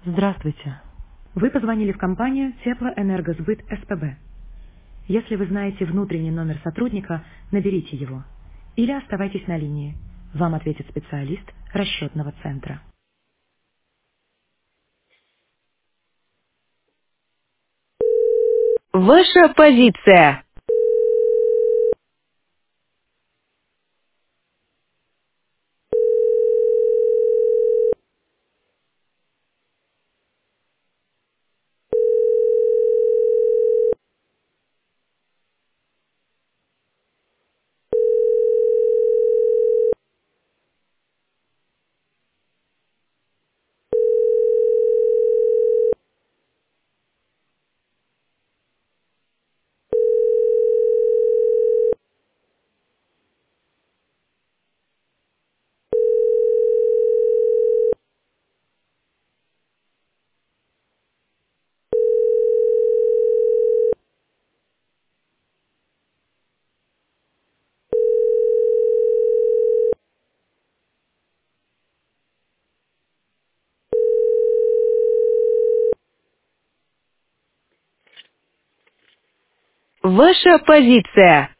Здравствуйте. Вы позвонили в компанию Теплоэнергосбыт СПБ. Если вы знаете внутренний номер сотрудника, наберите его. Или оставайтесь на линии. Вам ответит специалист расчетного центра. Ваша позиция. Ваша позиция.